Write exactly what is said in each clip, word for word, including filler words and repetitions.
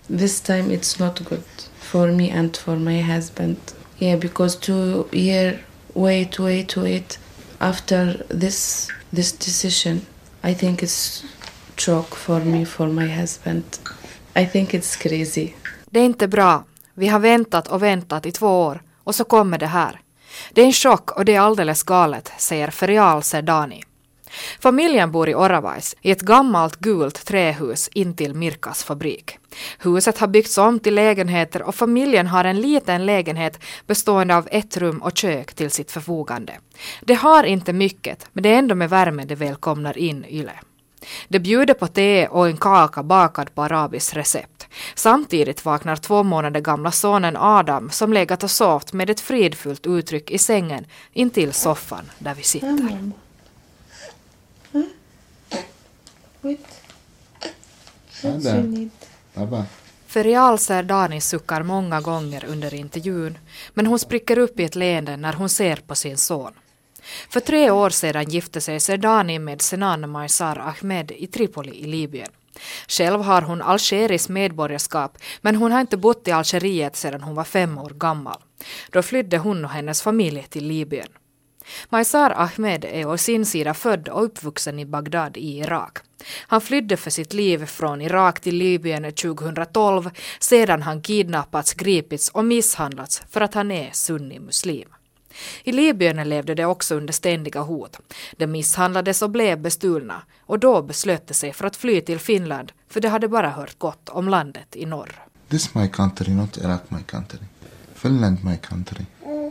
This time it's not good for me and for my husband. Yeah, because two year wait, wait, wait. After this this decision, I think it's shock for me, for my husband. I think it's crazy. Det är inte bra. Vi har väntat och väntat i två år och så kommer det här. Det är en chock och det är alldeles galet, säger Ferial Serdani. Familjen bor i Oravais i ett gammalt gult trähus intill Mirkas fabrik. Huset har byggts om till lägenheter och familjen har en liten lägenhet bestående av ett rum och kök till sitt förfogande. Det har inte mycket, men det är ändå med värme det välkomnar in Yle. Det bjuder på te och en kaka bakad på arabiskt recept. Samtidigt vaknar två månader gamla sonen Adam som legat och sovt med ett fridfullt uttryck i sängen intill soffan där vi sitter. Mm. Mm. Wait. What you need? Baba. Ferial Serdani suckar många gånger under intervjun, men hon spricker upp i ett leende när hon ser på sin son. För tre år sedan gifte sig Serdani med Senan Maysar Ahmed i Tripoli i Libyen. Själv har hon algeriskt medborgarskap, men hon har inte bott i Algeriet sedan hon var fem år gammal. Då flydde hon och hennes familj till Libyen. Maysar Ahmed är å sin sida född och uppvuxen i Bagdad i Irak. Han flydde för sitt liv från Irak till Libyen tjugohundratolv sedan han kidnappats, gripits och misshandlats för att han är sunni-muslim. I Libyen levde det också under ständiga hot. De misshandlades och blev bestulna och då beslöt de sig för att fly till Finland för det hade bara hört gott om landet i norr. This my country, not Iraq my country. Finland my country.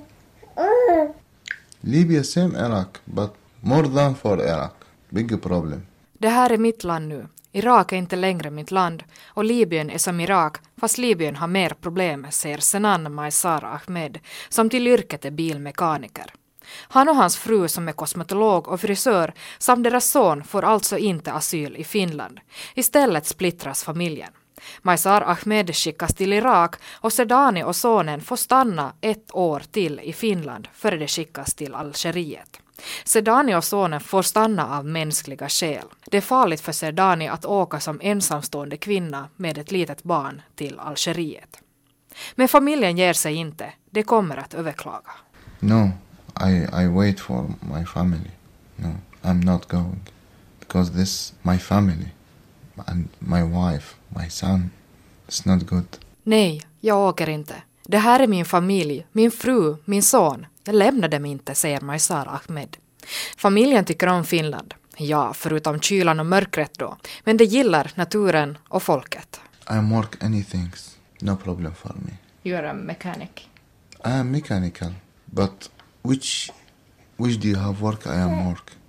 Libya same Iraq, but more than for Iraq. Big problem. Det här är mitt land nu. Irak är inte längre mitt land och Libyen är som Irak, fast Libyen har mer problem, säger Senan Maysar Ahmed som till yrket är bilmekaniker. Han och hans fru som är kosmetolog och frisör samt deras son får alltså inte asyl i Finland. Istället splittras familjen. Maysar Ahmed skickas till Irak och Serdani och sonen får stanna ett år till i Finland före det skickas till Algeriet. Serdani och sonen får stanna av mänskliga skäl. Det är farligt för Serdani att åka som ensamstående kvinna med ett litet barn till Algeriet. Men familjen ger sig inte. Det kommer att överklaga. No, I, I wait for my family. No, I'm not going. Because this my family and my wife, my son, it's not good. Nej, jag åker inte. Det här är min familj, min fru, min son. Jag lämnar dem inte, säger Maysar Ahmed. Familjen tycker om Finland. Ja, förutom kylan och mörkret då. Men de gillar naturen och folket. I work anything, no problem for me. You are a mechanic. I am mechanical, but which which do you have work I am work?